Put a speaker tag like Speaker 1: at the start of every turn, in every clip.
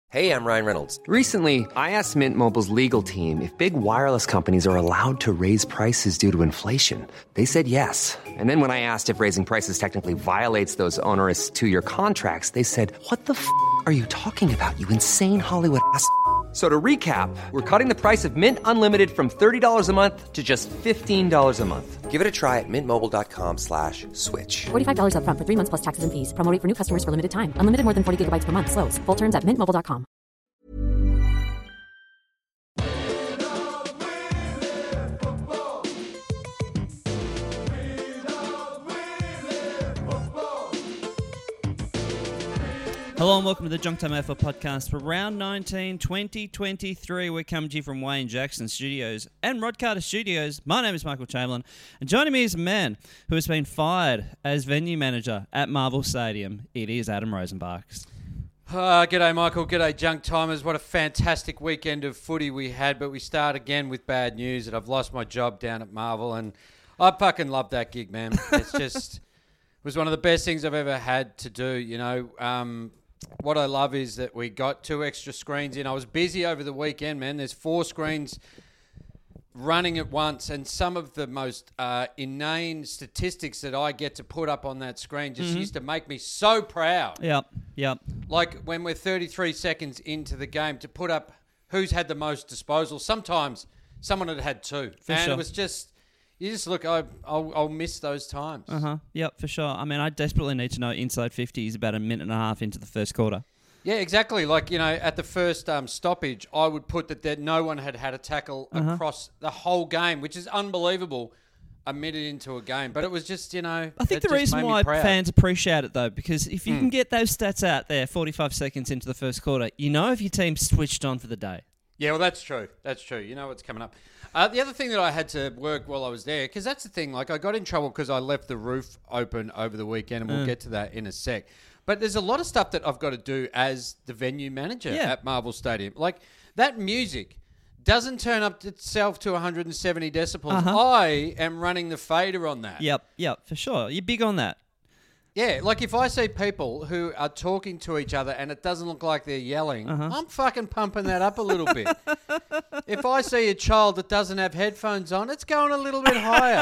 Speaker 1: Hey, I'm Ryan Reynolds.
Speaker 2: Recently, I asked Mint Mobile's legal team if big wireless companies are allowed to raise prices due to inflation. They said yes. And then when I asked if raising prices technically violates those onerous two-year contracts, they said, "What the f*** are you talking about, you insane Hollywood ass?" So to recap, we're cutting the price of Mint Unlimited from $30 a month to just $15 a month.
Speaker 1: Give it a try at mintmobile.com/switch.
Speaker 3: $45 up front for 3 months plus taxes and fees. Promo rate for new customers for limited time. Unlimited more than 40 gigabytes per month. Slows full terms at mintmobile.com.
Speaker 4: Hello and welcome to the Junk Time AFL podcast for round 19, 2023. We're coming to you from Wayne Jackson Studios and Rod Carter Studios. My name is Michael Chamberlain, and joining me is a man who has been fired as venue manager at Marvel Stadium. It is Adam Rosenbachs.
Speaker 5: G'day, Michael. G'day, Junk Timers. What a fantastic weekend of footy we had, but we start again with bad news that I've lost my job down at Marvel, and I fucking love that gig, man. It's just, it was one of the best things I've ever had to do, you know. What I love is that we got 2 extra screens in. I was busy over the weekend, man. There's 4 screens running at once, and some of the most inane statistics that I get to put up on that screen just used to make me so proud.
Speaker 4: Yep.
Speaker 5: Like when we're 33 seconds into the game, to put up who's had the most disposals. Sometimes someone had 2. It was just... You just look, I'll miss those times.
Speaker 4: Yep, for sure. I mean, I desperately need to know inside 50 is about a minute and a half into the first quarter.
Speaker 5: Yeah, exactly. Like, you know, at the first stoppage, I would put that no one had a tackle across the whole game, which is unbelievable a minute into a game. But it was just, you know...
Speaker 4: I think the reason why fans appreciate it, though, because if you can get those stats out there 45 seconds into the first quarter, you know if your team's switched on for the day.
Speaker 5: Yeah, well, that's true. That's true. You know what's coming up. The other thing that I had to work while I was there, because that's the thing, like I got in trouble because I left the roof open over the weekend, and we'll get to that in a sec. But there's a lot of stuff that I've got to do as the venue manager at Marvel Stadium. Like that music doesn't turn up itself to 170 decibels. I am running the fader on that.
Speaker 4: Yep, for sure. You're big on that.
Speaker 5: Yeah, like if I see people who are talking to each other and it doesn't look like they're yelling, I'm fucking pumping that up a little bit. If I see a child that doesn't have headphones on, it's going a little bit higher.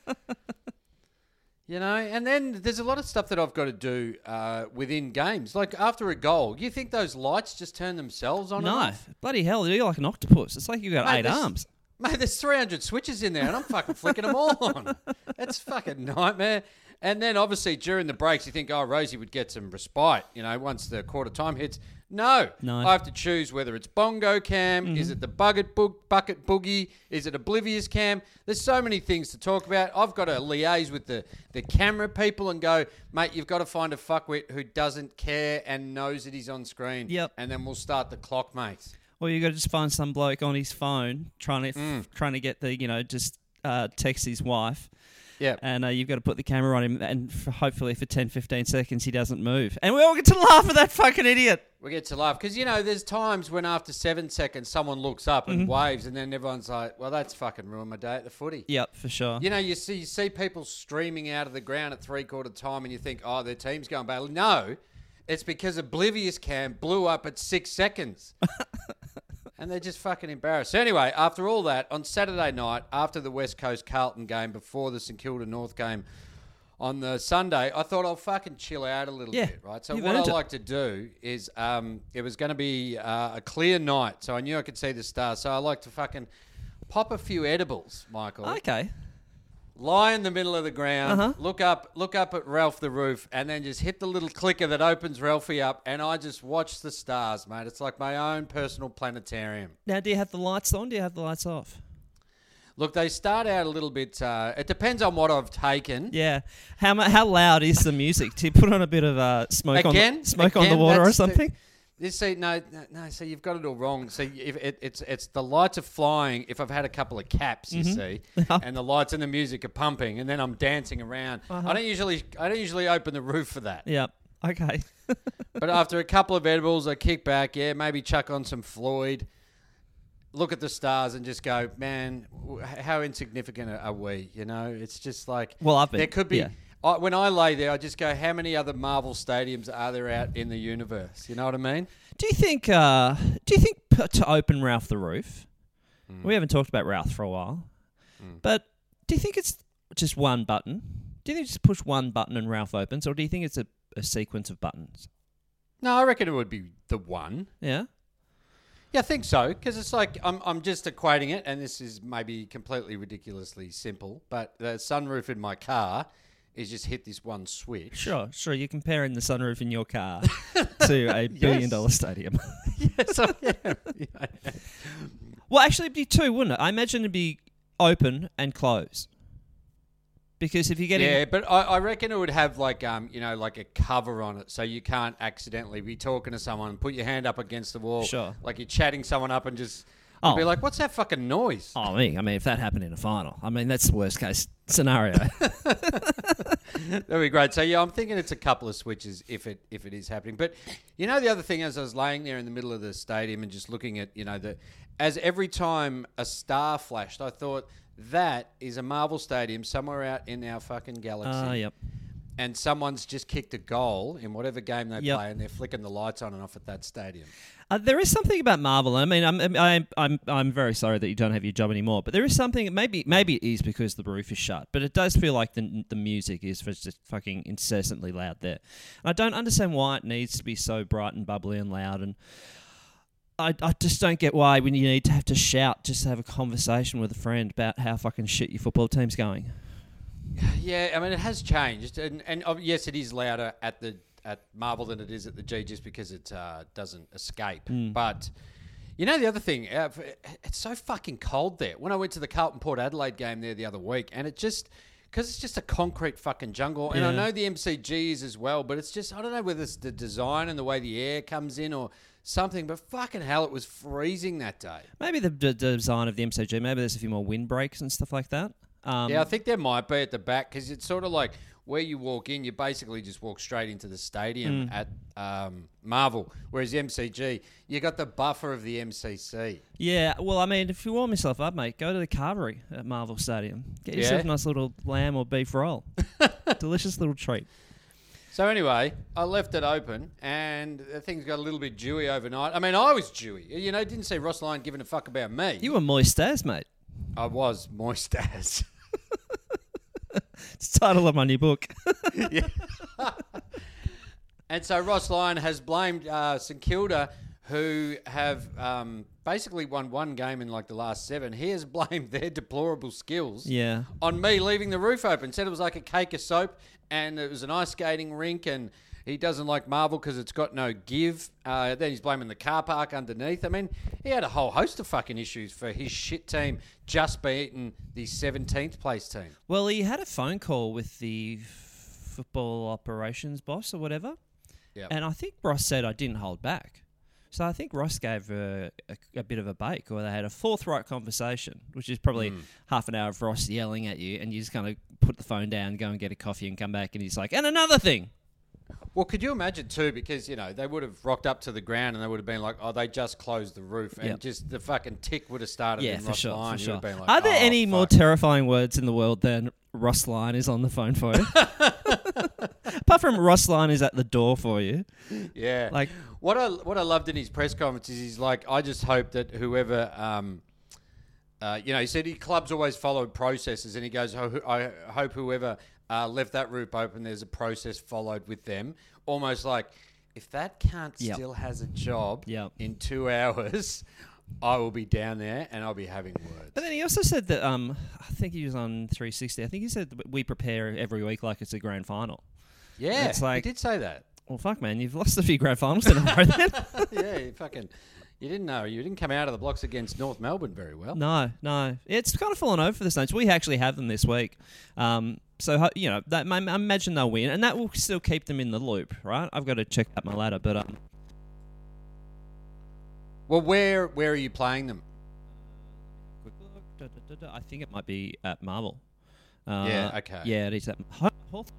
Speaker 5: You know, and then there's a lot of stuff that I've got to do within games. Like after a goal, you think those lights just turn themselves on?
Speaker 4: No, bloody hell, you're like an octopus. It's like you've got 8 arms.
Speaker 5: Mate, there's 300 switches in there and I'm fucking flicking them all on. That's fucking nightmare. And then obviously during the breaks, you think, oh, Rosie would get some respite, you know, once the quarter time hits. No. I have to choose whether it's bongo cam, is it the bucket boogie, is it oblivious cam? There's so many things to talk about. I've got to liaise with the camera people and go, mate, you've got to find a fuckwit who doesn't care and knows that he's on screen.
Speaker 4: Yep.
Speaker 5: And then we'll start the clock, mate.
Speaker 4: Or you got to just find some bloke on his phone trying to get the, you know, just text his wife.
Speaker 5: Yeah.
Speaker 4: And you've got to put the camera on him, and hopefully for 10, 15 seconds he doesn't move. And we all get to laugh at that fucking idiot.
Speaker 5: We get to laugh. Because, you know, there's times when after 7 seconds someone looks up and waves, and then everyone's like, well, that's fucking ruined my day at the footy.
Speaker 4: Yep, for sure.
Speaker 5: You know, you see people streaming out of the ground at three-quarter time, and you think, oh, their team's going badly. No, it's because Oblivious Cam blew up at 6 seconds. And they're just fucking embarrassed. So anyway, after all that, on Saturday night, after the West Coast Carlton game, before the St Kilda North game on the Sunday, I thought I'll fucking chill out a little bit, right? So what I like to do is, it was going to be a clear night, so I knew I could see the stars. So I like to fucking pop a few edibles, Michael.
Speaker 4: Okay.
Speaker 5: Lie in the middle of the ground, look up at Ralph the roof, and then just hit the little clicker that opens Ralphie up, and I just watch the stars, mate. It's like my own personal planetarium.
Speaker 4: Now, do you have the lights on? Do you have the lights off?
Speaker 5: Look, they start out a little bit... it depends on what I've taken.
Speaker 4: Yeah. How loud is the music? Do you put on a bit of smoke on the water or something?
Speaker 5: No. So you've got it all wrong. So if it's the lights are flying. If I've had a couple of caps, you see, and the lights and the music are pumping, and then I'm dancing around. I don't usually open the roof for that.
Speaker 4: Yep. Okay.
Speaker 5: But after a couple of edibles, I kick back. Yeah, maybe chuck on some Floyd. Look at the stars and just go, man, how insignificant are we? You know, it's just like,
Speaker 4: well, I've been,
Speaker 5: there could be.
Speaker 4: Yeah.
Speaker 5: when I lay there, I just go, how many other Marvel stadiums are there out in the universe? You know what I mean?
Speaker 4: Do you think to open Ralph the Roof? We haven't talked about Ralph for a while, but do you think it's just one button? Do you think you just push one button and Ralph opens, or do you think it's a sequence of buttons?
Speaker 5: No, I reckon it would be the one.
Speaker 4: Yeah.
Speaker 5: Yeah, I think so, because it's like I'm just equating it, and this is maybe completely ridiculously simple, but the sunroof in my car is just hit this one switch.
Speaker 4: Sure. You're comparing the sunroof in your car to a billion-dollar stadium.
Speaker 5: Yes, I am. Yeah.
Speaker 4: Well, actually, it'd be two, wouldn't it? I imagine it'd be open and close. Because if you're getting...
Speaker 5: Yeah, but I reckon it would have like like a cover on it, so you can't accidentally be talking to someone and put your hand up against the wall.
Speaker 4: Sure.
Speaker 5: Like you're chatting someone up and just
Speaker 4: Oh.
Speaker 5: be like, what's that fucking noise?
Speaker 4: Oh, I mean, if that happened in a final, I mean, that's the worst case scenario.
Speaker 5: That'd be great. So yeah, I'm thinking it's a couple of switches if it is happening. But the other thing, as I was laying there in the middle of the stadium and just looking at as every time a star flashed, I thought that is a Marvel stadium somewhere out in our fucking galaxy.
Speaker 4: Yep.
Speaker 5: And someone's just kicked a goal in whatever game they
Speaker 4: Yep.
Speaker 5: play, and they're flicking the lights on and off at that stadium.
Speaker 4: There is something about Marvel. I mean, I'm very sorry that you don't have your job anymore. But there is something. Maybe it is because the roof is shut. But it does feel like the music is just fucking incessantly loud there. And I don't understand why it needs to be so bright and bubbly and loud. And I just don't get why when you need to have to shout just to have a conversation with a friend about how fucking shit your football team's going.
Speaker 5: Yeah, I mean it has changed, and yes, it is louder at Marvel than it is at the G, just because it doesn't escape. But the other thing, it's so fucking cold there. When I went to the Carlton Port Adelaide game there the other week, and because it's just a concrete fucking jungle, and I know the MCG is as well, but it's just, I don't know whether it's the design and the way the air comes in or something, but fucking hell, it was freezing that day.
Speaker 4: Maybe the design of the MCG. Maybe there's a few more windbreaks and stuff like that.
Speaker 5: Yeah, I think there might be at the back, because it's sort of like where you walk in, you basically just walk straight into the stadium at Marvel, whereas the MCG, you got the buffer of the MCC.
Speaker 4: Yeah, well, I mean, if you warm yourself up, mate, go to the Carvery at Marvel Stadium. Get yourself a nice little lamb or beef roll. Delicious little treat.
Speaker 5: So anyway, I left it open, and the things got a little bit dewy overnight. I mean, I was dewy. Didn't see Ross Lyon giving a fuck about me.
Speaker 4: You were moist as, mate.
Speaker 5: I was moist as.
Speaker 4: It's the title of my new book.
Speaker 5: Yeah. And so Ross Lyon has blamed St Kilda, who have basically won one game in like the last 7. He has blamed their deplorable skills on me leaving the roof open. Said it was like a cake of soap, and it was an ice skating rink, and he doesn't like Marvel because it's got no give. Then he's blaming the car park underneath. I mean, he had a whole host of fucking issues for his shit team just beating the 17th place team.
Speaker 4: Well, he had a phone call with the football operations boss or whatever.
Speaker 5: Yep.
Speaker 4: And I think Ross said I didn't hold back. So I think Ross gave a bit of a bake, or they had a forthright conversation, which is probably half an hour of Ross yelling at you, and you just kind of put the phone down, go and get a coffee and come back, and he's like, and another thing.
Speaker 5: Well, could you imagine too, because, they would have rocked up to the ground and they would have been like, oh, they just closed the roof, and just the fucking tick would have started in
Speaker 4: for
Speaker 5: Ross
Speaker 4: sure,
Speaker 5: Lyon.
Speaker 4: for
Speaker 5: You
Speaker 4: sure.
Speaker 5: would have been like,
Speaker 4: Are there any
Speaker 5: fuck.
Speaker 4: more terrifying words in the world than Ross Lyon is on the phone for you? Apart from Ross Lyon is at the door for you.
Speaker 5: Yeah.
Speaker 4: Like,
Speaker 5: what I loved in his press conference is he's like, I just hope that whoever, he said clubs always followed processes, and he goes, I hope whoever left that roof open, there's a process followed with them. Almost like, if that cunt still has a job in 2 hours, I will be down there and I'll be having words.
Speaker 4: But then he also said that, I think he was on 360, I think he said that we prepare every week like it's a grand final.
Speaker 5: Yeah,
Speaker 4: it's like,
Speaker 5: he did say that.
Speaker 4: Well, fuck, man, you've lost a few grand finals in a row then.
Speaker 5: Yeah, you didn't know. You didn't come out of the blocks against North Melbourne very well.
Speaker 4: No. It's kind of fallen over for the Saints. We actually have them this week. So, I imagine they'll win, and that will still keep them in the loop, right? I've got to check out my ladder, but...
Speaker 5: Well, where are you playing them?
Speaker 4: Quick look. I think it might be at Marvel.
Speaker 5: Yeah, okay.
Speaker 4: Yeah, it is at Hawthorn.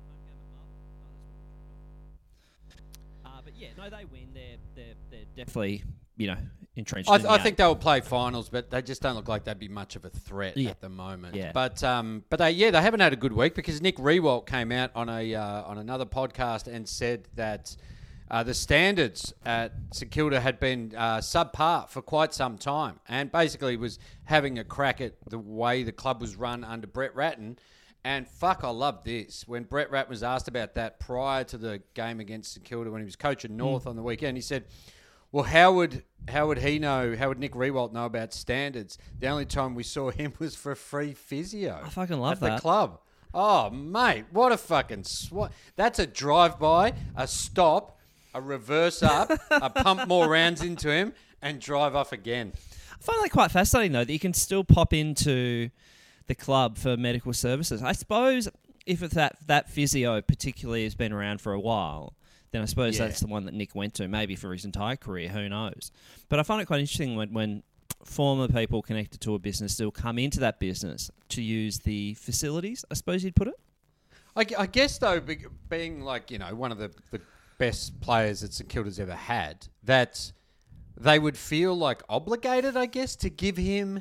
Speaker 4: But yeah, no, they win. They're definitely, entrenched. in the
Speaker 5: I think
Speaker 4: eight.
Speaker 5: they'll play finals, but they just don't look like they'd be much of a threat
Speaker 4: Yeah.
Speaker 5: at the moment.
Speaker 4: Yeah.
Speaker 5: But they haven't had a good week because Nick Riewoldt came out on another podcast and said that the standards at St Kilda had been subpar for quite some time, and basically was having a crack at the way the club was run under Brett Ratton. And fuck, I love this. When Brett Ratton was asked about that prior to the game against St Kilda when he was coaching North on the weekend, he said, well, how would he know? How would Nick Riewoldt know about standards? The only time we saw him was for free physio.
Speaker 4: I fucking love
Speaker 5: at
Speaker 4: that.
Speaker 5: the club. Oh, mate, what a fucking swat! That's a drive-by, a stop, a reverse up, a pump more rounds into him, and drive off again.
Speaker 4: I find that quite fascinating, though, that you can still pop into the club for medical services. I suppose if it's that physio particularly has been around for a while, then I suppose that's the one that Nick went to, maybe for his entire career, who knows. But I find it quite interesting when former people connected to a business still come into that business to use the facilities, I suppose you'd put it.
Speaker 5: I guess, though, being like, one of the best players that St Kilda's ever had, that they would feel like obligated, I guess, to give him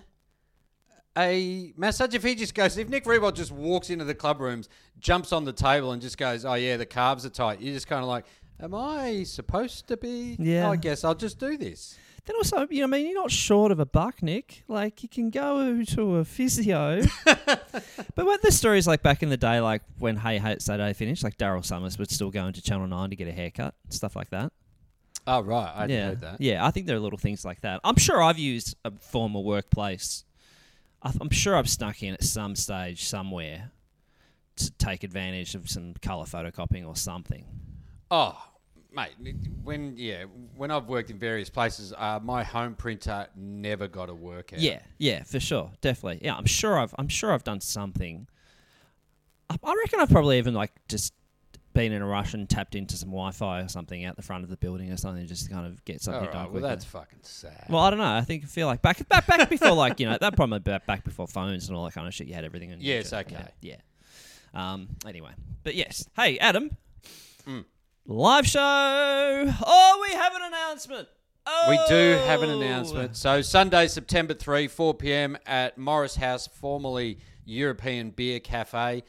Speaker 5: a massage. If Nick Riewoldt just walks into the club rooms, jumps on the table and just goes, oh yeah, the calves are tight, you're just kind of like, am I supposed to be?
Speaker 4: Yeah.
Speaker 5: Oh, I guess I'll just do this.
Speaker 4: Then also, you're not short of a buck, Nick. Like, you can go to a physio. But what the stories like back in the day, like when Hey Hey Saturday finished, like Daryl Summers would still go into Channel 9 to get a haircut, stuff like that.
Speaker 5: Oh, right. I hadn't heard that.
Speaker 4: Yeah, I think there are little things like that. I'm sure I've used a former workplace. I'm sure I've snuck in at some stage somewhere to take advantage of some colour photocopying or something.
Speaker 5: Oh, mate, when I've worked in various places, my home printer never got a workout.
Speaker 4: Yeah, for sure, definitely. Yeah, I'm sure I've done something. I reckon I've probably even just been in a rush and tapped into some Wi-Fi or something out the front of the building or something, just to kind of get something
Speaker 5: All right,
Speaker 4: done
Speaker 5: well,
Speaker 4: quicker.
Speaker 5: that's fucking sad.
Speaker 4: Well, I don't know. I feel like back before, like, that probably back before phones and all that kind of shit. You had everything. And
Speaker 5: Yes, okay.
Speaker 4: Yeah. Anyway, but yes. Hey, Adam. Live show. Oh, we have an announcement. Oh.
Speaker 5: We do have an announcement. So Sunday, September 3, 4 p.m. at Morris House, formerly European Beer Cafe.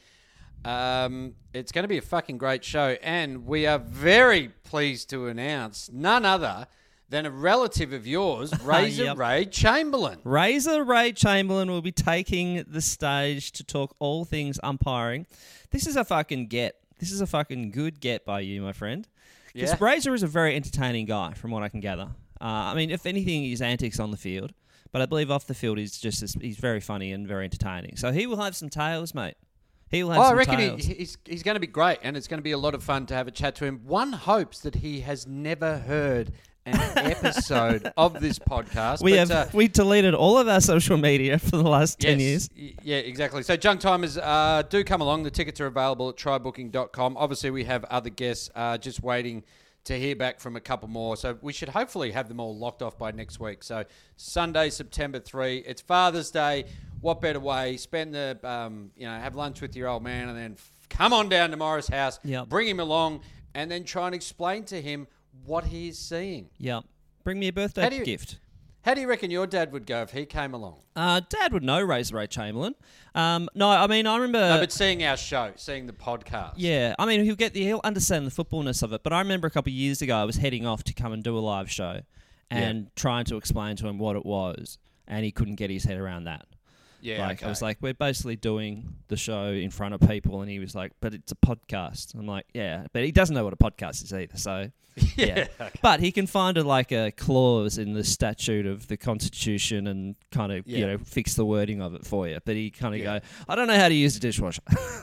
Speaker 5: It's going to be a fucking great show, and we are very pleased to announce none other than a relative of yours, Razor Ray Chamberlain.
Speaker 4: Razor Ray Chamberlain will be taking the stage to talk all things umpiring. This is a fucking get. This is a fucking good get by you, my friend. Because Razor is a very entertaining guy, from what I can gather. I mean, if anything, his antics on the field, but I believe off the field he's very funny and very entertaining. So he will have some tales, mate. He will have some
Speaker 5: reckon
Speaker 4: tales.
Speaker 5: he's going to be great, and it's going to be a lot of fun to have a chat to him. One hopes that he has never heard an episode of this podcast.
Speaker 4: We deleted all of our social media for the last 10 years.
Speaker 5: Yeah, exactly. So junk timers, do come along. The tickets are available at trybooking.com. Obviously, we have other guests just waiting to hear back from a couple more. So we should hopefully have them all locked off by next week. So Sunday, September 3. It's Father's Day. What better way? Spend have lunch with your old man and then come on down to Morris House, bring him along, and then try and explain to him what he is seeing.
Speaker 4: Yeah. Bring me a birthday gift.
Speaker 5: How do you reckon your dad would go if he came along?
Speaker 4: Dad would know Razor Ray Chamberlain. No, I mean, I remember...
Speaker 5: No, but seeing our show, seeing the podcast.
Speaker 4: Yeah, I mean, he'll understand the footballness of it, but I remember a couple of years ago I was heading off to come and do a live show and trying to explain to him what it was, and he couldn't get his head around that.
Speaker 5: Yeah,
Speaker 4: I was like, we're basically doing the show in front of people, and he was like, but it's a podcast. I'm like, yeah, but he doesn't know what a podcast is either, so... Yeah, but he can find a clause in the statute of the Constitution and kind of fix the wording of it for you. But he kind of go, I don't know how to use a dishwasher.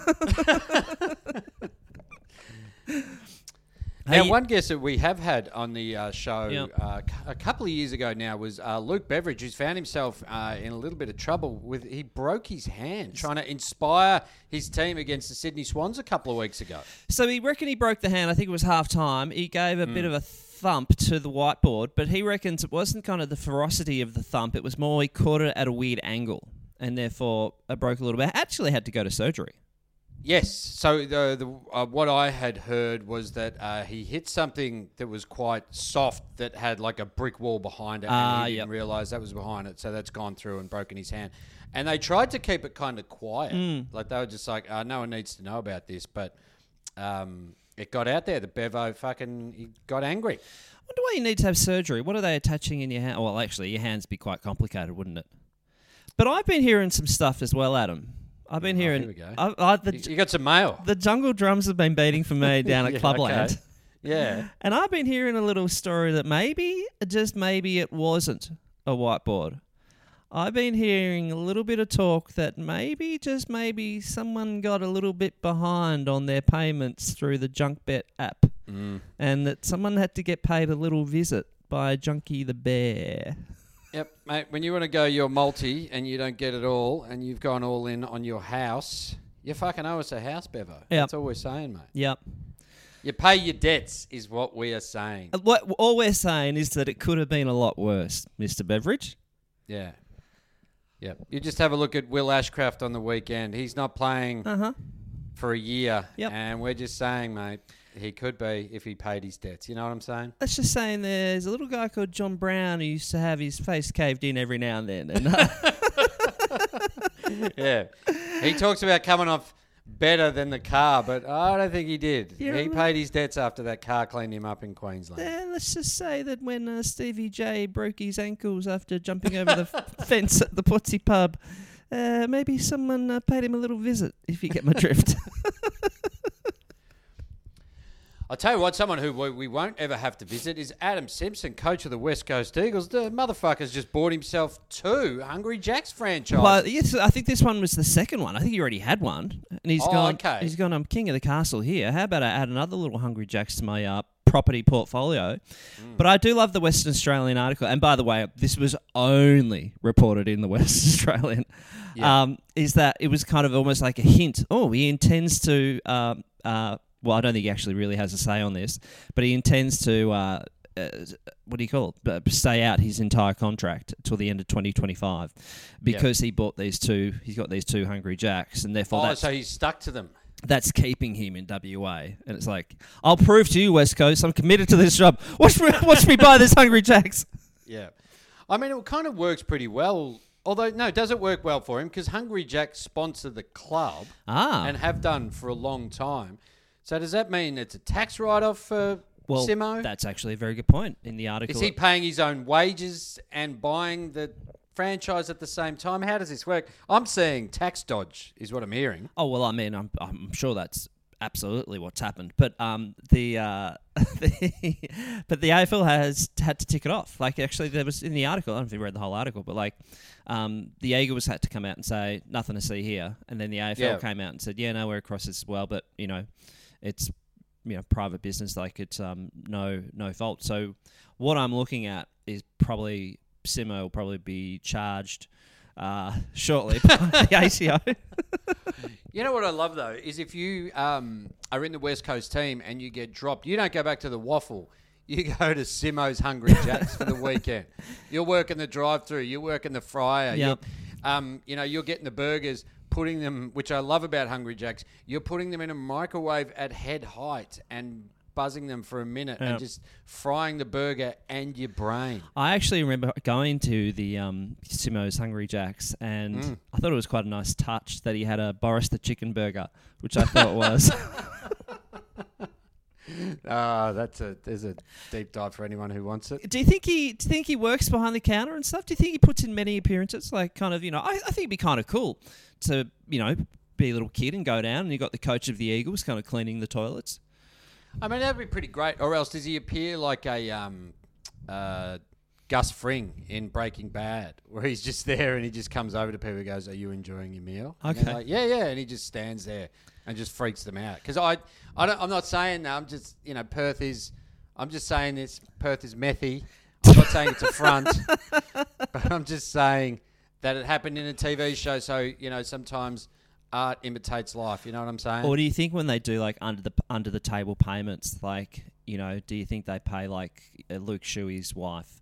Speaker 5: Now, one guest that we have had on the show a couple of years ago now was Luke Beveridge, who's found himself in a little bit of trouble he broke his hand trying to inspire his team against the Sydney Swans a couple of weeks ago.
Speaker 4: So he reckoned he broke the hand. I think it was half time. He gave a bit of a thump to the whiteboard, but he reckons it wasn't kind of the ferocity of the thump. It was more he caught it at a weird angle and therefore it broke a little bit. Actually had to go to surgery.
Speaker 5: Yes. So what I had heard was that he hit something that was quite soft that had like a brick wall behind it, and he didn't realise that was behind it. So that's gone through and broken his hand. And they tried to keep it kind of quiet. Like they were just like, no one needs to know about this. But it got out there. The Bevo he got angry.
Speaker 4: I wonder why you need to have surgery. What are they attaching in your hand? Well, actually, your hands would be quite complicated, wouldn't it? But I've been hearing some stuff as well, Adam. I've been hearing.
Speaker 5: Here we go. You got some mail.
Speaker 4: The jungle drums have been beating for me down at Clubland.
Speaker 5: Okay. Yeah.
Speaker 4: And I've been hearing a little story that maybe, just maybe, it wasn't a whiteboard. I've been hearing a little bit of talk that maybe, just maybe, someone got a little bit behind on their payments through the JunkBet app. And that someone had to get paid a little visit by Junkie the Bear.
Speaker 5: Yep, mate. When you want to go your multi and you don't get it all and you've gone all in on your house, you fucking owe us a house, Bevo.
Speaker 4: Yep.
Speaker 5: That's all we're saying, mate.
Speaker 4: Yep.
Speaker 5: You pay your debts is what we are saying.
Speaker 4: All we're saying is that it could have been a lot worse, Mr. Beveridge.
Speaker 5: Yeah. Yep. You just have a look at Will Ashcraft on the weekend. He's not playing for a year.
Speaker 4: Yep.
Speaker 5: And we're just saying, mate, he could be if he paid his debts. You know what I'm saying?
Speaker 4: Let's just saying there's a little guy called John Brown who used to have his face caved in every now and then. And
Speaker 5: yeah. He talks about coming off better than the car, but I don't think he did. He paid his debts after that car cleaned him up in Queensland.
Speaker 4: Let's just say that when Stevie J broke his ankles after jumping over the fence at the Potsy pub, maybe someone paid him a little visit, if you get my drift.
Speaker 5: I'll tell you what, someone who we won't ever have to visit is Adam Simpson, coach of the West Coast Eagles. The motherfucker's just bought himself 2 Hungry Jacks franchises.
Speaker 4: Well, yes, I think this one was the second one. I think he already had one. And he's gone, I'm king of the castle here. How about I add another little Hungry Jacks to my property portfolio? But I do love the Western Australian article. And by the way, this was only reported in the Western Australian. Yeah. Is that it was kind of almost like a hint. Oh, he intends to... well, I don't think he actually really has a say on this, but he intends to, what do you call it, stay out his entire contract till the end of 2025 because he bought these 2, he's got these 2 Hungry Jacks, and therefore
Speaker 5: so he's stuck to them.
Speaker 4: That's keeping him in WA. And it's like, I'll prove to you, West Coast, I'm committed to this job. Watch me buy this Hungry Jacks.
Speaker 5: Yeah. I mean, it kind of works pretty well. Although, no, does it work well for him? Because Hungry Jacks sponsor the club and have done for a long time. So does that mean it's a tax write-off for Simo?
Speaker 4: That's actually a very good point in the article.
Speaker 5: Is he paying his own wages and buying the franchise at the same time? How does this work? I'm seeing tax dodge is what I'm hearing.
Speaker 4: Oh, well, I mean, I'm sure that's absolutely what's happened. But the AFL has had to tick it off. Like, actually, there was in the article, I don't know if you read the whole article, but like the Eagles had to come out and say, nothing to see here. And then the AFL came out and said, yeah, no, we're across this as well, but, you know, it's private business, like it's no fault. So what I'm looking at is probably Simo will probably be charged shortly by the ACO.
Speaker 5: You know what I love though is if you are in the West Coast team and you get dropped, you don't go back to the waffle. You go to Simo's Hungry Jacks for the weekend. You're working the drive-through. You're working the fryer.
Speaker 4: Yep.
Speaker 5: You're getting the burgers. Putting them, which I love about Hungry Jacks, you're putting them in a microwave at head height and buzzing them for a minute and just frying the burger and your brain.
Speaker 4: I actually remember going to the Simo's Hungry Jacks, and I thought it was quite a nice touch that he had a Boris the Chicken Burger, which I thought was...
Speaker 5: there's a deep dive for anyone who wants it.
Speaker 4: Do you think he works behind the counter and stuff? Do you think he puts in many appearances? Like, kind of, I think it'd be kind of cool to, be a little kid and go down and you got the coach of the Eagles kind of cleaning the toilets.
Speaker 5: I mean, that'd be pretty great. Or else does he appear like a Gus Fring in Breaking Bad, where he's just there and he just comes over to people and goes, "Are you enjoying your meal?"
Speaker 4: Okay.
Speaker 5: And like, yeah, and he just stands there and just freaks them out. Because I'm not saying that. I'm just, Perth is. I'm just saying this. Perth is methy. I'm not saying it's a front, but I'm just saying that it happened in a TV show. So sometimes art imitates life. You know what I'm saying?
Speaker 4: Or do you think when they do like under the table payments, like do you think they pay like Luke Shuey's wife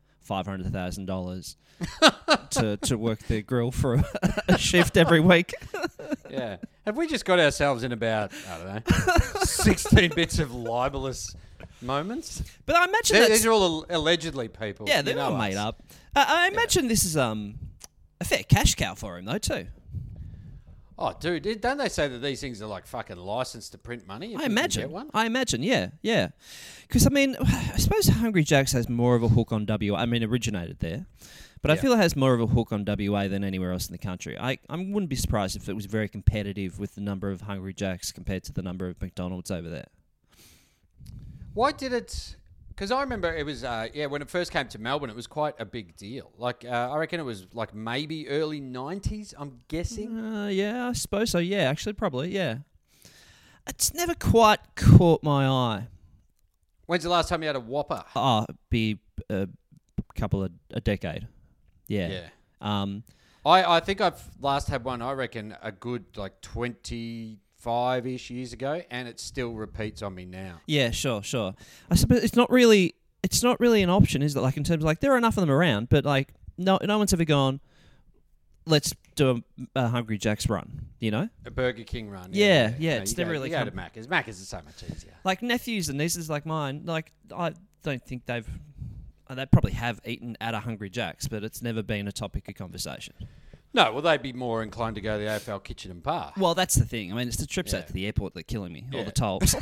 Speaker 4: $500,000 to work the grill for a shift every week?
Speaker 5: Yeah. Have we just got ourselves in about, I don't know, 16 bits of libelous moments?
Speaker 4: But I imagine
Speaker 5: These are all allegedly people.
Speaker 4: Yeah, they're
Speaker 5: You
Speaker 4: all
Speaker 5: know
Speaker 4: made
Speaker 5: us.
Speaker 4: up. I imagine this is a fair cash cow for him, though, too.
Speaker 5: Oh, dude, don't they say that these things are like fucking licensed to print money? If
Speaker 4: I
Speaker 5: you can
Speaker 4: imagine.
Speaker 5: get one?
Speaker 4: I imagine, yeah. Because, I mean, I suppose Hungry Jack's has more of a hook on WA. I mean, originated there. But I
Speaker 5: Yeah.
Speaker 4: feel it has more of a hook on WA than anywhere else in the country. I wouldn't be surprised if it was very competitive with the number of Hungry Jacks compared to the number of McDonald's over there.
Speaker 5: Why did it... Because I remember it was, when it first came to Melbourne, it was quite a big deal. Like, I reckon it was like maybe early 90s, I'm guessing.
Speaker 4: Yeah, I suppose so. Yeah, actually, probably, yeah. It's never quite caught my eye.
Speaker 5: When's the last time you had a Whopper?
Speaker 4: Oh, be a decade. Yeah.
Speaker 5: I think I've last had one, I reckon, a good like 25-ish years ago, and it still repeats on me now.
Speaker 4: Yeah, sure. I suppose it's not really an option, is it? Like, in terms of, like, there are enough of them around, but like no one's ever gone, let's do a Hungry Jack's run, you know?
Speaker 5: A Burger King run.
Speaker 4: Yeah,
Speaker 5: No,
Speaker 4: it's
Speaker 5: you
Speaker 4: never
Speaker 5: go,
Speaker 4: really
Speaker 5: you go to
Speaker 4: come-
Speaker 5: Macca's. Macca's is so much easier.
Speaker 4: Like, nephews and nieces like mine, like, I don't think they probably have eaten at a Hungry Jack's, but it's never been a topic of conversation.
Speaker 5: No, well, they'd be more inclined to go to the AFL Kitchen and Bar.
Speaker 4: Well, that's the thing. I mean, it's the trips
Speaker 5: Yeah.
Speaker 4: out to the airport that are killing me, or
Speaker 5: Yeah.
Speaker 4: the tolls.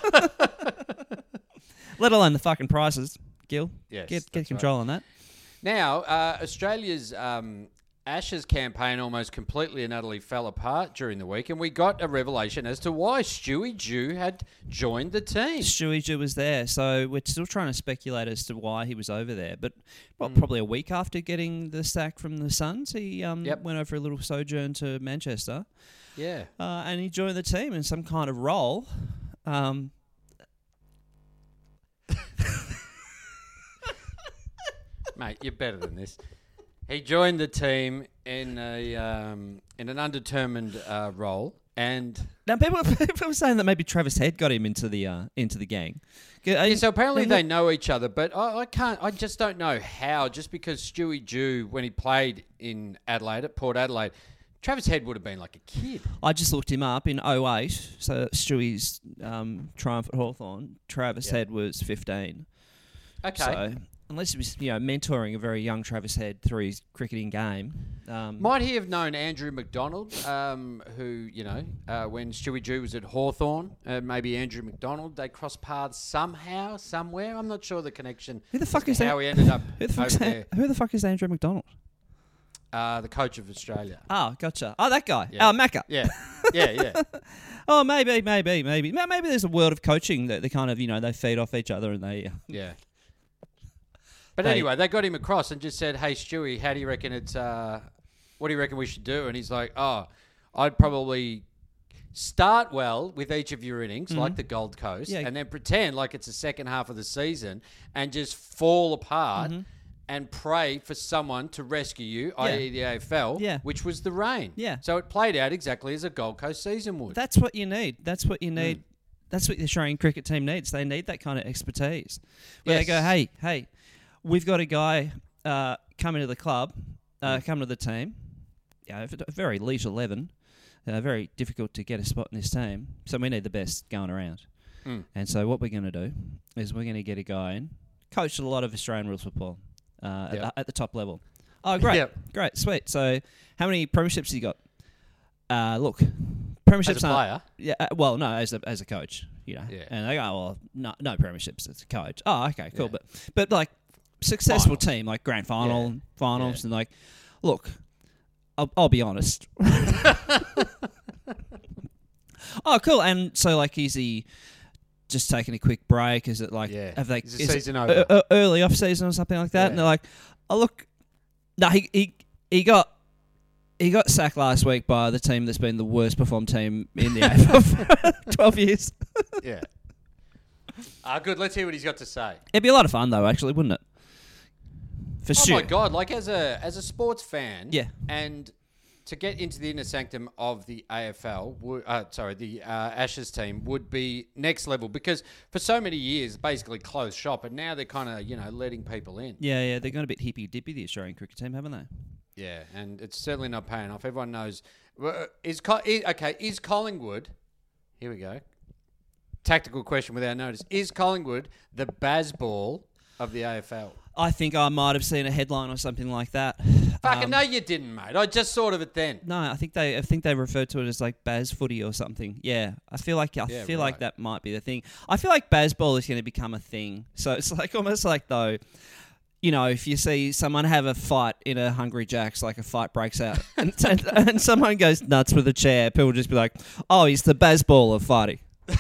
Speaker 4: Let alone the fucking prices, Gil.
Speaker 5: Yes,
Speaker 4: Get
Speaker 5: that's
Speaker 4: control on that.
Speaker 5: Now, Australia's Ashes campaign almost completely and utterly fell apart during the week, and we got a revelation as to why Stewie Jew had joined the team.
Speaker 4: Stewie Jew was there, so we're still trying to speculate as to why he was over there. But probably a week after getting the sack from the Suns, he went over a little sojourn to Manchester,
Speaker 5: Yeah.
Speaker 4: and he joined the team in some kind of role.
Speaker 5: Mate, you're better than this. He joined the team in an undetermined role, and
Speaker 4: Now, people are saying that maybe Travis Head got him into the gang.
Speaker 5: yeah, so apparently they know each other. But I just don't know how. Just because Stewie Jew, when he played in Adelaide at Port Adelaide, Travis Head would have been like a kid.
Speaker 4: I just looked him up in 2008, so Stewie's triumph at Hawthorn. Travis Head was 15.
Speaker 5: Okay.
Speaker 4: So unless he was, mentoring a very young Travis Head through his cricketing game.
Speaker 5: Might he have known Andrew McDonald, who, when Stewie Jew was at Hawthorn, maybe Andrew McDonald, they crossed paths somehow, somewhere. I'm not sure the connection.
Speaker 4: Who the fuck
Speaker 5: as
Speaker 4: is
Speaker 5: to
Speaker 4: that?
Speaker 5: how he ended up
Speaker 4: Who the
Speaker 5: over there.
Speaker 4: fuck is Andrew McDonald?
Speaker 5: The coach of Australia.
Speaker 4: Oh, gotcha. Oh, that guy.
Speaker 5: Yeah.
Speaker 4: Oh, Macca.
Speaker 5: Yeah.
Speaker 4: Oh, maybe. Maybe there's a world of coaching that they kind of, they feed off each other and they...
Speaker 5: Yeah. But
Speaker 4: They-
Speaker 5: anyway, they got him across and just said, "Hey, Stewie, how do you reckon it's? What do you reckon we should do?" And he's like, "Oh, I'd probably start well with each of your innings, like the Gold Coast,
Speaker 4: Yeah.
Speaker 5: and then pretend like it's the second half of the season and just fall apart and pray for someone to rescue you, i.e. the AFL,
Speaker 4: Yeah.
Speaker 5: which was the rain.
Speaker 4: Yeah.
Speaker 5: So it played out exactly as a Gold Coast season would.
Speaker 4: That's what you need. That's what the Australian cricket team needs. They need that kind of expertise. Where they go, hey, we've got a guy coming to the club, coming to the team, a very elite 11, very difficult to get a spot in this team. So we need the best going around. And so what we're going to do is we're going to get a guy in, coached a lot of Australian rules football at the top level. Oh, great.
Speaker 5: Yep.
Speaker 4: Great, sweet. So how many premierships have you got? Look, premierships
Speaker 5: As a
Speaker 4: aren't-
Speaker 5: player?
Speaker 4: Yeah, well, no, as a coach,
Speaker 5: Yeah.
Speaker 4: And they go, well, no premierships as a coach. Oh, okay, cool.
Speaker 5: Yeah.
Speaker 4: But like successful
Speaker 5: Finals.
Speaker 4: team, like grand final,
Speaker 5: Yeah.
Speaker 4: finals,
Speaker 5: Yeah.
Speaker 4: and like, look, I'll be honest. Oh, cool. And so, like, is he just taking a quick break? Is it like,
Speaker 5: Yeah.
Speaker 4: have they
Speaker 5: Is the
Speaker 4: is it
Speaker 5: season over?
Speaker 4: early off season or something like that?
Speaker 5: Yeah.
Speaker 4: And they're like, oh, look, no, he got sacked last week by the team that's been the worst performed team in the AFL for 12 years.
Speaker 5: Yeah. Good. Let's hear what he's got to say.
Speaker 4: It'd be a lot of fun, though, actually, wouldn't it? For
Speaker 5: Oh
Speaker 4: sure.
Speaker 5: my God! Like as a sports fan,
Speaker 4: Yeah.
Speaker 5: and to get into the inner sanctum of the AFL, the Ashes team would be next level because for so many years basically closed shop, and now they're kind of letting people in.
Speaker 4: Yeah, they've gone a bit hippy dippy, the Australian cricket team, haven't they?
Speaker 5: Yeah, and it's certainly not paying off. Everyone knows. Is Collingwood? Here we go. Tactical question without notice. Is Collingwood the Bazball of the AFL?
Speaker 4: I think I might have seen a headline or something like that.
Speaker 5: Fucking no, you didn't, mate. I just thought of it then.
Speaker 4: No, I think they referred to it as like Baz footy or something. Yeah, I feel like
Speaker 5: right.
Speaker 4: that might be the thing. I feel like Bazball is going to become a thing. So it's like almost like though, you know, if you see someone have a fight in a Hungry Jack's, like a fight breaks out, and someone goes nuts with a chair, people will just be like, "Oh, he's the Bazball of fighting."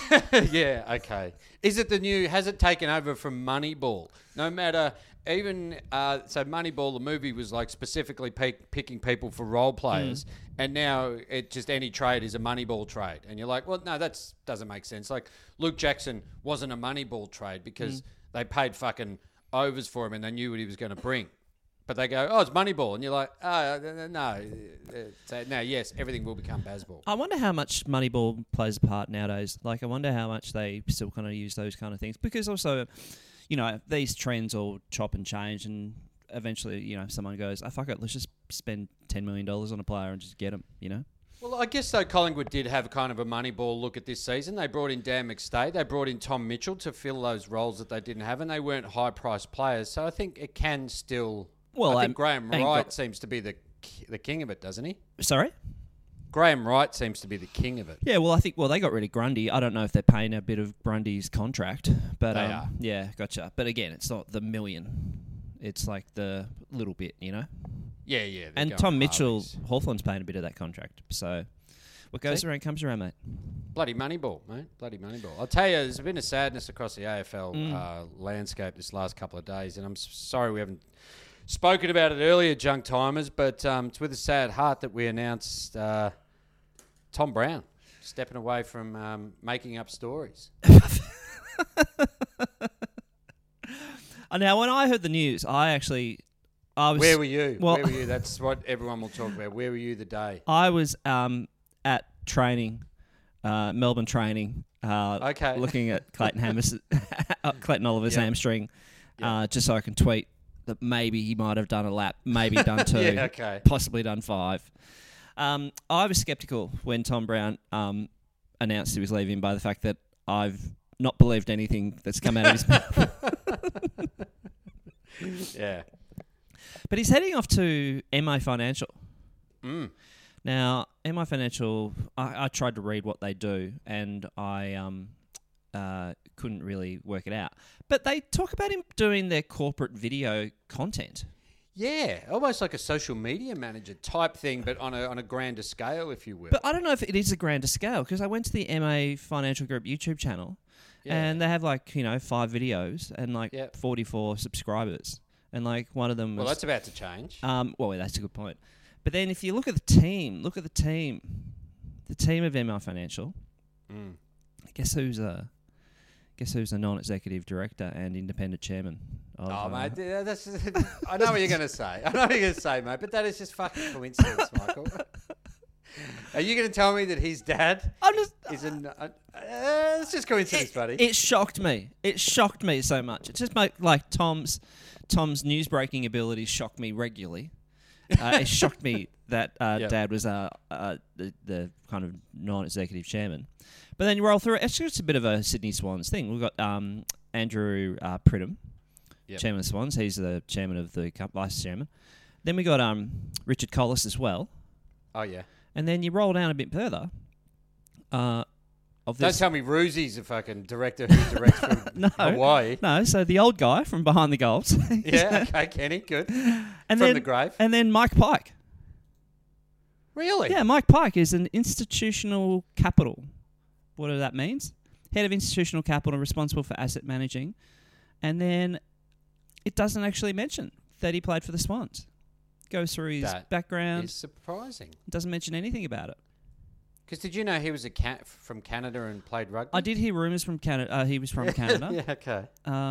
Speaker 5: Yeah, okay. Is it the new? Has it taken over from Moneyball? No matter. Even so, Moneyball, the movie was like specifically picking people for role players, and now it just any trade is a Moneyball trade, and you're like, well, no, that doesn't make sense. Like Luke Jackson wasn't a Moneyball trade because they paid fucking overs for him and they knew what he was going to bring, but they go, oh, it's Moneyball, and you're like, oh, no. So now, yes, everything will become Bazball.
Speaker 4: I wonder how much Moneyball plays a part nowadays. Like, I wonder how much they still kind of use those kind of things because also. You know, these trends all chop and change, and eventually, you know, someone goes, "Oh, fuck it, let's just spend $10 million on a player and just get him," you know?
Speaker 5: Well, I guess, though, Collingwood did have kind of a Moneyball look at this season. They brought in Dan McStay. They brought in Tom Mitchell to fill those roles that they didn't have, and they weren't high-priced players. So I think it can still... Well, I think Graham Wright seems to be the king of it, doesn't he?
Speaker 4: Sorry?
Speaker 5: Graham Wright seems to be the king of it.
Speaker 4: Yeah, well, I think they got rid of Grundy. I don't know if they're paying a bit of Grundy's contract, but
Speaker 5: they are.
Speaker 4: Yeah, gotcha. But again, it's not the million; it's like the little bit, you know.
Speaker 5: Yeah.
Speaker 4: And Tom Mitchell, Hawthorn's paying a bit of that contract. So what goes around comes around, mate.
Speaker 5: Bloody Moneyball, mate. Bloody Moneyball. I'll tell you, there's been a sadness across the AFL landscape this last couple of days, and I'm sorry we haven't spoken about it earlier, Junk Timers, but it's with a sad heart that we announced Tom Brown stepping away from making up stories.
Speaker 4: Now, when I heard the news, I was...
Speaker 5: Where were you?
Speaker 4: Well,
Speaker 5: where were you? That's what everyone will talk about. Where were you the day?
Speaker 4: I was at training, Melbourne training, looking at Clayton Oliver's hamstring, just so I can tweet that maybe he might have done a lap, maybe done 2, possibly done 5. I was sceptical when Tom Brown announced he was leaving by the fact that I've not believed anything that's come out of his mouth.
Speaker 5: Yeah.
Speaker 4: But he's heading off to MA Financial.
Speaker 5: Mm.
Speaker 4: Now, MA Financial, I tried to read what they do, and I couldn't really work it out. But they talk about him doing their corporate video content.
Speaker 5: Yeah, almost like a social media manager type thing, but on a grander scale, if you will.
Speaker 4: But I don't know if it is a grander scale, because I went to the MA Financial Group YouTube channel, and they have 5 videos and 44 subscribers, and one of them was...
Speaker 5: Well, that's about to change.
Speaker 4: Well, that's a good point. But then if you look at the team, the team of MA Financial, guess who's a non-executive director and independent chairman?
Speaker 5: Mate, that's I know what you're going to say. Mate, but that is just fucking coincidence, Michael. Are you going to tell me that his dad is it's just coincidence, buddy.
Speaker 4: It shocked me. It shocked me so much. It's just like Tom's news-breaking abilities shock me regularly. It shocked me that Dad was the kind of non-executive chairman. But then you roll through it. It's just a bit of a Sydney Swans thing. We've got Andrew Pridham, chairman of Swans. He's the chairman of the vice chairman. Then we got Richard Collis as well.
Speaker 5: Oh, yeah.
Speaker 4: And then you roll down a bit further.
Speaker 5: Don't tell me Roosy's a fucking director who directs from Hawaii.
Speaker 4: No, so the old guy from behind the goals.
Speaker 5: Yeah, okay, Kenny, good.
Speaker 4: And
Speaker 5: from the grave.
Speaker 4: And then Mike Pike.
Speaker 5: Really?
Speaker 4: Yeah, Mike Pike is an institutional capital. Whatever that means. Head of institutional capital responsible for asset managing. And then it doesn't actually mention that he played for the Swans. Goes through his background.
Speaker 5: It's surprising.
Speaker 4: Doesn't mention anything about it.
Speaker 5: Because did you know he was from Canada and played rugby?
Speaker 4: I did hear rumours from Canada. He was from Canada.
Speaker 5: Yeah, okay.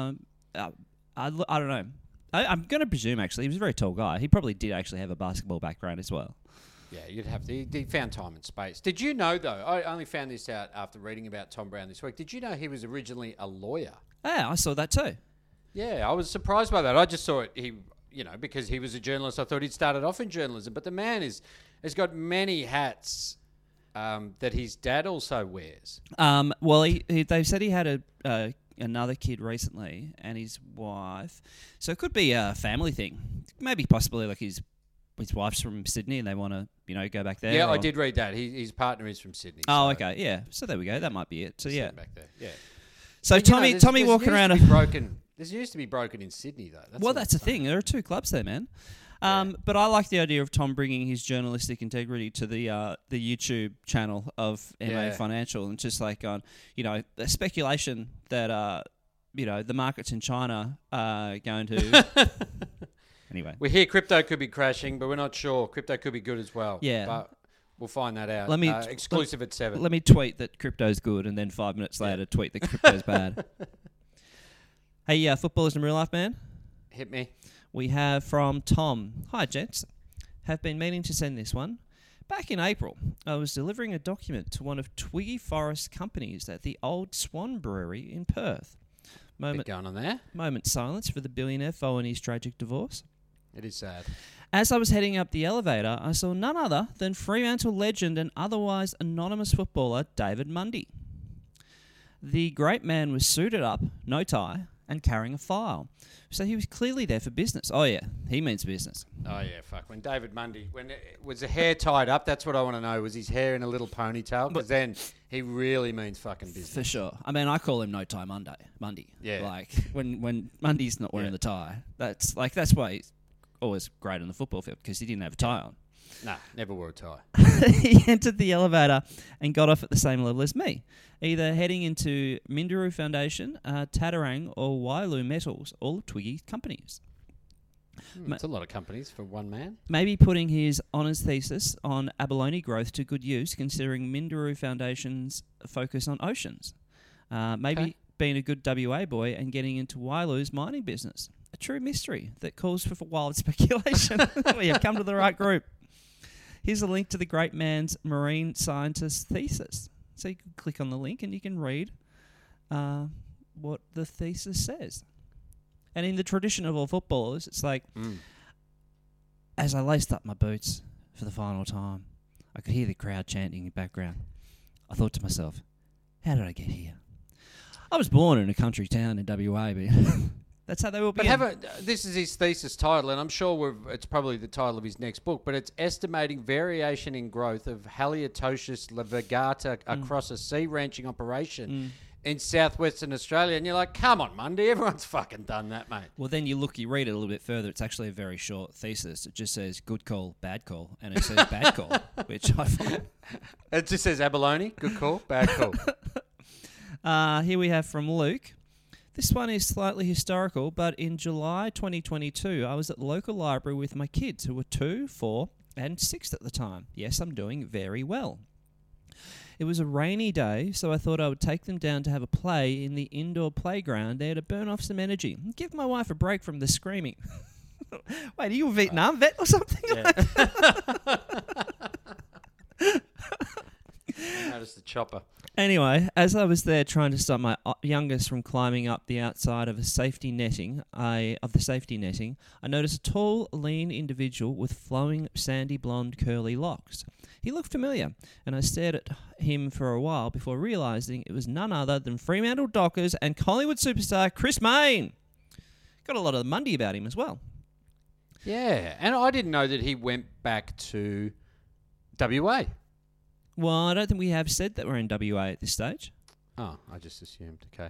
Speaker 4: I don't know. I'm going to presume, actually, he was a very tall guy. He probably did actually have a basketball background as well.
Speaker 5: Yeah, you'd have to. He found time and space. Did you know, though, I only found this out after reading about Tom Brown this week. Did you know he was originally a lawyer?
Speaker 4: Yeah, I saw that too.
Speaker 5: Yeah, I was surprised by that. I just saw it. because he was a journalist, I thought he'd started off in journalism. But the man has got many hats that his dad also wears.
Speaker 4: Well, they said he had another kid recently and his wife. So it could be a family thing. Maybe possibly like his wife's from Sydney and they want to, go back there.
Speaker 5: Yeah, I did read that. His partner is from Sydney.
Speaker 4: Oh, okay. Yeah. So there we go. That might be it. So, yeah.
Speaker 5: Back there. Yeah.
Speaker 4: So
Speaker 5: But,
Speaker 4: Tommy walking around.
Speaker 5: There's used to be broken in Sydney, though.
Speaker 4: That's the thing. There are 2 clubs there, man. But I like the idea of Tom bringing his journalistic integrity to the YouTube channel of MA Financial and just like on, the speculation that, the markets in China are going to... Anyway.
Speaker 5: We hear crypto could be crashing, but we're not sure. Crypto could be good as well.
Speaker 4: Yeah.
Speaker 5: But we'll find that out. Exclusive at 7.
Speaker 4: Let me tweet that crypto's good and then 5 minutes later tweet that crypto's bad. Hey, footballers in real life, man.
Speaker 5: Hit me.
Speaker 4: We have from Tom. Hi, gents. Have been meaning to send this one. Back in April, I was delivering a document to one of Twiggy Forest's companies at the Old Swan Brewery in Perth.
Speaker 5: Bit going on there.
Speaker 4: Moment silence for the billionaire following his tragic divorce.
Speaker 5: It is sad.
Speaker 4: As I was heading up the elevator, I saw none other than Fremantle legend and otherwise anonymous footballer David Mundy. The great man was suited up, no tie, and carrying a file. So he was clearly there for business. Oh, yeah, he means business.
Speaker 5: Oh, yeah, fuck. When David Mundy, was the hair tied up, that's what I want to know. Was his hair in a little ponytail? Because then he really means fucking business.
Speaker 4: For sure. I mean, I call him No Tie Mundy.
Speaker 5: Yeah.
Speaker 4: Like, when Mundy's not wearing the tie, that's why he's always great on the football field, because he didn't have a tie on.
Speaker 5: Nah, never wore a tie.
Speaker 4: He entered the elevator and got off at the same level as me, either heading into Minderoo Foundation, Tatarang or Wailu Metals, all of Twiggy's companies.
Speaker 5: It's a lot of companies for one man.
Speaker 4: Maybe putting his honours thesis on abalone growth to good use, considering Minderoo Foundation's focus on oceans. Maybe being a good WA boy and getting into Wailu's mining business. A true mystery that calls for wild speculation. We have come to the right group. Here's a link to the great man's marine scientist thesis. So you can click on the link and you can read what the thesis says. And in the tradition of all footballers, it's like, as I laced up my boots for the final time, I could hear the crowd chanting in the background. I thought to myself, how did I get here? I was born in a country town in WA, but that's how they will be.
Speaker 5: This is his thesis title, and I'm sure it's probably the title of his next book, but it's Estimating Variation in Growth of Haliotosis lavigata across a sea ranching operation in southwestern Australia. And you're like, come on, Mundy, everyone's fucking done that, mate.
Speaker 4: Well, then you read it a little bit further. It's actually a very short thesis. It just says good call, bad call, and it says bad call, which I find.
Speaker 5: It just says abalone, good call, bad call.
Speaker 4: Here we have from Luke. This one is slightly historical, but in July 2022, I was at the local library with my kids who were 2, 4, and 6 at the time. Yes, I'm doing very well. It was a rainy day, so I thought I would take them down to have a play in the indoor playground there to burn off some energy and give my wife a break from the screaming. Wait, are you a Vietnam vet or something?
Speaker 5: Yeah. Notice the chopper.
Speaker 4: Anyway, as I was there trying to stop my youngest from climbing up the outside of the safety netting, I noticed a tall, lean individual with flowing, sandy blonde, curly locks. He looked familiar, and I stared at him for a while before realising it was none other than Fremantle Dockers and Collingwood superstar Chris Mayne. Got a lot of Mundy about him as well.
Speaker 5: Yeah, and I didn't know that he went back to WA.
Speaker 4: Well, I don't think we have said that we're in WA at this stage.
Speaker 5: Oh, I just assumed. Okay.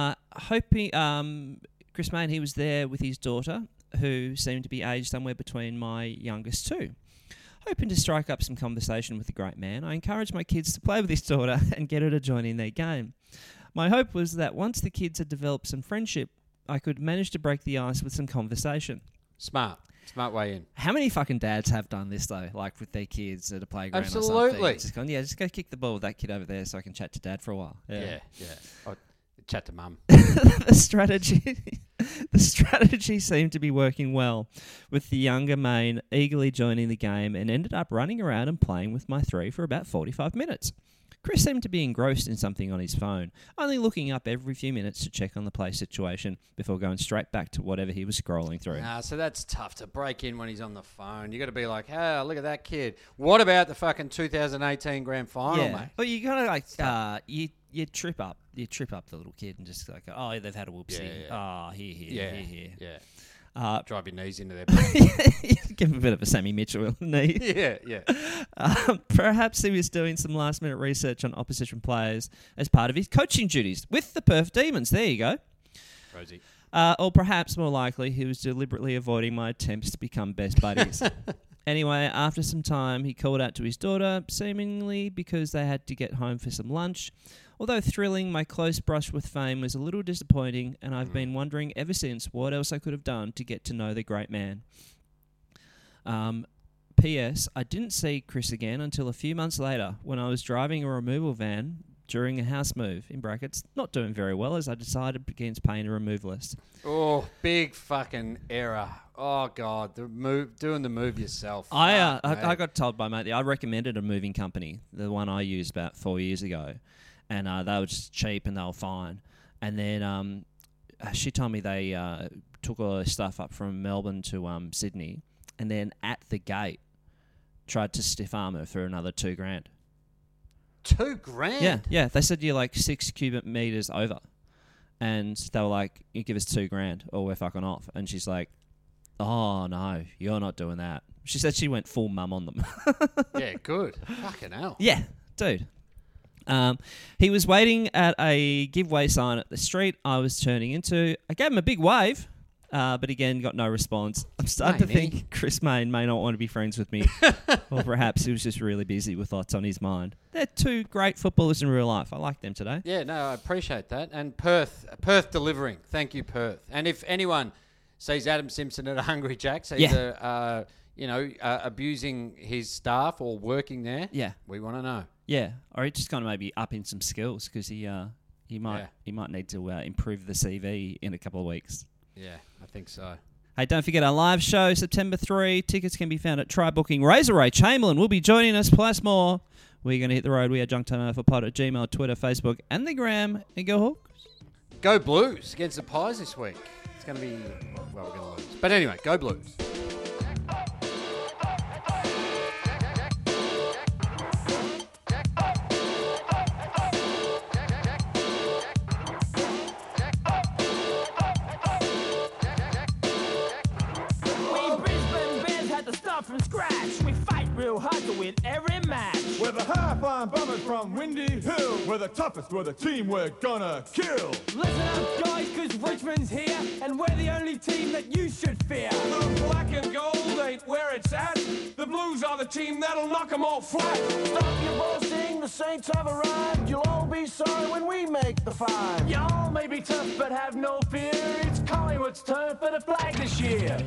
Speaker 4: Chris Mayne, he was there with his daughter, who seemed to be aged somewhere between my youngest 2. Hoping to strike up some conversation with the great man, I encouraged my kids to play with his daughter and get her to join in their game. My hope was that once the kids had developed some friendship, I could manage to break the ice with some conversation.
Speaker 5: Smart way in.
Speaker 4: How many fucking dads have done this, though, like with their kids at a playground
Speaker 5: Absolutely.
Speaker 4: or something? Just gone, just go kick the ball with that kid over there so I can chat to dad for a while.
Speaker 5: Yeah. I'll chat to mum.
Speaker 4: The strategy seemed to be working well, with the younger Mayne eagerly joining the game and ended up running around and playing with my 3 for about 45 minutes. Chris seemed to be engrossed in something on his phone, only looking up every few minutes to check on the play situation before going straight back to whatever he was scrolling through.
Speaker 5: So that's tough to break in when he's on the phone. You got to be like, "Oh, look at that kid." What about the fucking 2018 grand final, mate?
Speaker 4: Well, you gotta like you trip up the little kid and just like, oh, they've had a whoopsie.
Speaker 5: Yeah.
Speaker 4: Oh, here.
Speaker 5: Yeah.
Speaker 4: Drive
Speaker 5: your knees into their
Speaker 4: give him a bit of a Sammy Mitchell knee.
Speaker 5: Yeah.
Speaker 4: Perhaps he was doing some last-minute research on opposition players as part of his coaching duties with the Perth Demons. There you go.
Speaker 5: Rosie.
Speaker 4: Or perhaps more likely, he was deliberately avoiding my attempts to become best buddies. Anyway, after some time, he called out to his daughter, seemingly because they had to get home for some lunch. Although thrilling, my close brush with fame was a little disappointing, and I've been wondering ever since what else I could have done to get to know the great man. P.S. I didn't see Chris again until a few months later when I was driving a removal van during a house move, in brackets, not doing very well as I decided against paying a removalist.
Speaker 5: Oh, big fucking error. Oh, God, doing the move yourself.
Speaker 4: I got told by mate, I recommended a moving company, the one I used about 4 years ago, and they were just cheap and they were fine. And then she told me they took all their stuff up from Melbourne to Sydney, and then at the gate tried to stiff arm her for another $2,000.
Speaker 5: $2,000?
Speaker 4: Yeah. They said you're like 6 cubic meters over, and they were like, "You give us $2,000 or we're fucking off." And she's like, "Oh no, you're not doing that." She said she went full mum on them.
Speaker 5: Yeah, good. Fucking hell.
Speaker 4: Yeah, dude. He was waiting at a giveaway sign at the street I was turning into. I gave him a big wave, but again, got no response. I'm starting to think Chris Mayne may not want to be friends with me. Or perhaps he was just really busy with lots on his mind. They're two great footballers in real life. I like them today.
Speaker 5: Yeah, no, I appreciate that. And Perth delivering. Thank you, Perth. And if anyone sees Adam Simpson at a Hungry Jack's, either abusing his staff or working there, we want to know.
Speaker 4: Yeah, or he just kind of maybe up in some skills because he might need to improve the CV in a couple of weeks.
Speaker 5: Yeah, I think so.
Speaker 4: Hey, don't forget our live show, September 3. Tickets can be found at Try Booking. Razor Ray Chamberlain will be joining us, plus more. We're going to hit the road. We are JunkTimeAlphaPod at Gmail, Twitter, Facebook, and the Gram. And go Hawks.
Speaker 5: Go Blues against the Pies this week. It's going to be, we're going to lose. But anyway, go Blues.
Speaker 6: From scratch, we fight real hard to win every match.
Speaker 7: We're the high-flying bombers from Windy Hill. We're the toughest, we're the team we're gonna kill.
Speaker 6: Listen up, guys, cause Richmond's here, and we're the only team that you should fear.
Speaker 7: The black and gold ain't where it's at. The Blues are the team that'll knock them all flat.
Speaker 8: Stop your boasting, the Saints have arrived. You'll all be sorry when we make the five.
Speaker 6: Y'all may be tough, but have no fear. It's Collingwood's turn for the flag this year.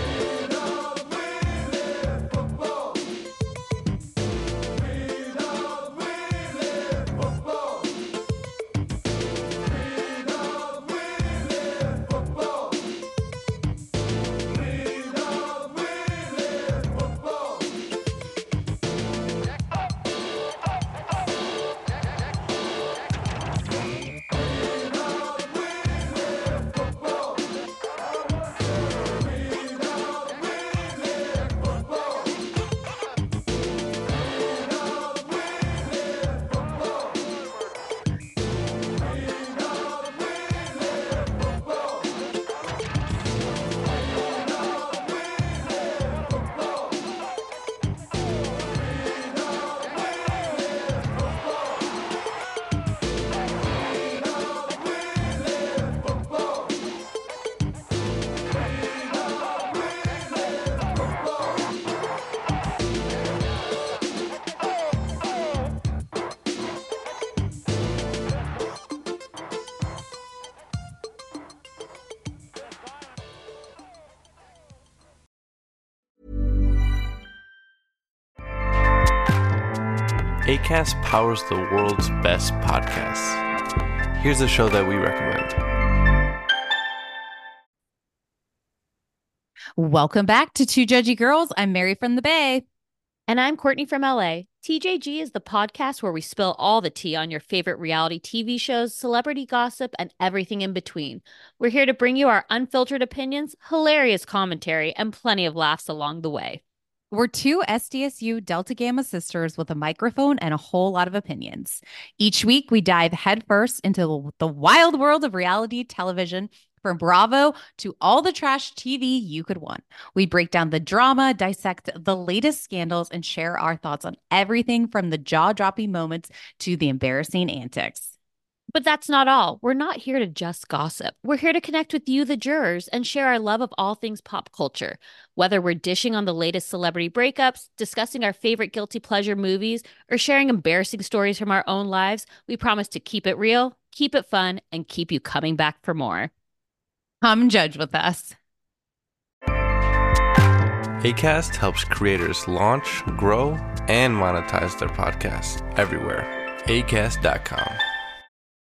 Speaker 9: Acast powers the world's best podcasts. Here's a show that we recommend.
Speaker 10: Welcome back to Two Judgy Girls. I'm Mary from the Bay.
Speaker 11: And I'm Courtney from LA.
Speaker 10: TJG is the podcast where we spill all the tea on your favorite reality TV shows, celebrity gossip, and everything in between. We're here to bring you our unfiltered opinions, hilarious commentary, and plenty of laughs along the way.
Speaker 11: We're two SDSU Delta Gamma sisters with a microphone and a whole lot of opinions. Each week, we dive headfirst into the wild world of reality television, from Bravo to all the trash TV you could want. We break down the drama, dissect the latest scandals, and share our thoughts on everything from the jaw-dropping moments to the embarrassing antics.
Speaker 10: But that's not all. We're not here to just gossip. We're here to connect with you, the jurors, and share our love of all things pop culture. Whether we're dishing on the latest celebrity breakups, discussing our favorite guilty pleasure movies, or sharing embarrassing stories from our own lives, we promise to keep it real, keep it fun, and keep you coming back for more.
Speaker 11: Come judge with us.
Speaker 9: Acast helps creators launch, grow, and monetize their podcasts everywhere. Acast.com.